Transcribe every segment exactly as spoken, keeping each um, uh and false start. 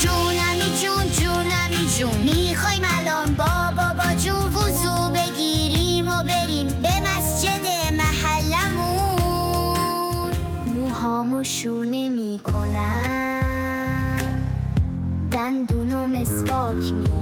جونمی جون جونمی جون، میخوایم الان با بابا جون وضو بگیریم و بریم به مسجد محلمون. موهامو شونه میکنم، دندونو مسواک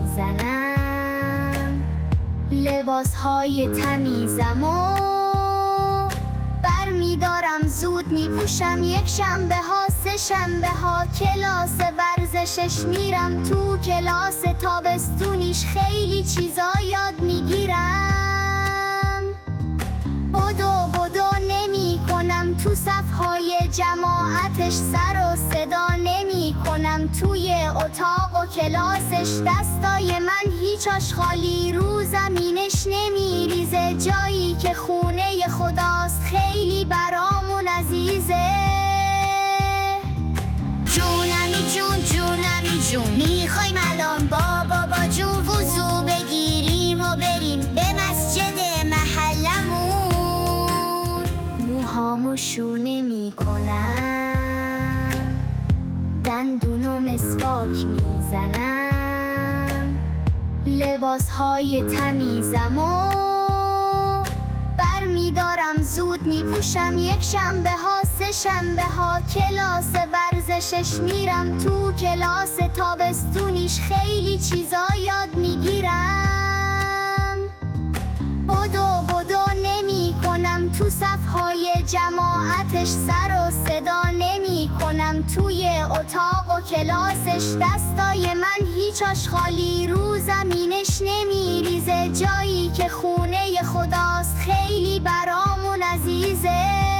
میزنم، لباس های تمیزم و بر میدارم، زود میپوشم. یک شنبه ها سه شنبه ها کلاس ورزشش میرم، تو کلاس تابستونیش خیلی چیزا یاد میگیرم. بدو بدو نمی کنم تو صفهای جماعتش، سر و صدا نمی کنم توی اتاق و کلاسش. دستای من هیچ آشغالی رو زمینش نمیریزه، جایی که خونه خداست خیلی برامون عزیزه. جونمی جون جونمی جون، میخوایم الان با بابا جون وضو بگیریم و بریم به مسجد محلمون. موهامو شونه میکنم، دندونو مسواک میزنم، لباس های تمیزم و بر میدارم، زود میپوشم. یک شنبه ها سه شنبه ها کلاس ورزشش میرم، تو کلاس تابستونیش خیلی چیزا یاد میگیرم. بدو بدو نمی کنم تو صفهای جماعتش، سر و صدا نمی کنم توی اتاق و کلاسش. دستای من هیچ آشغالی رو زمینش نمیریزه، جایی که خونه خداست خیلی برامون عزیزه.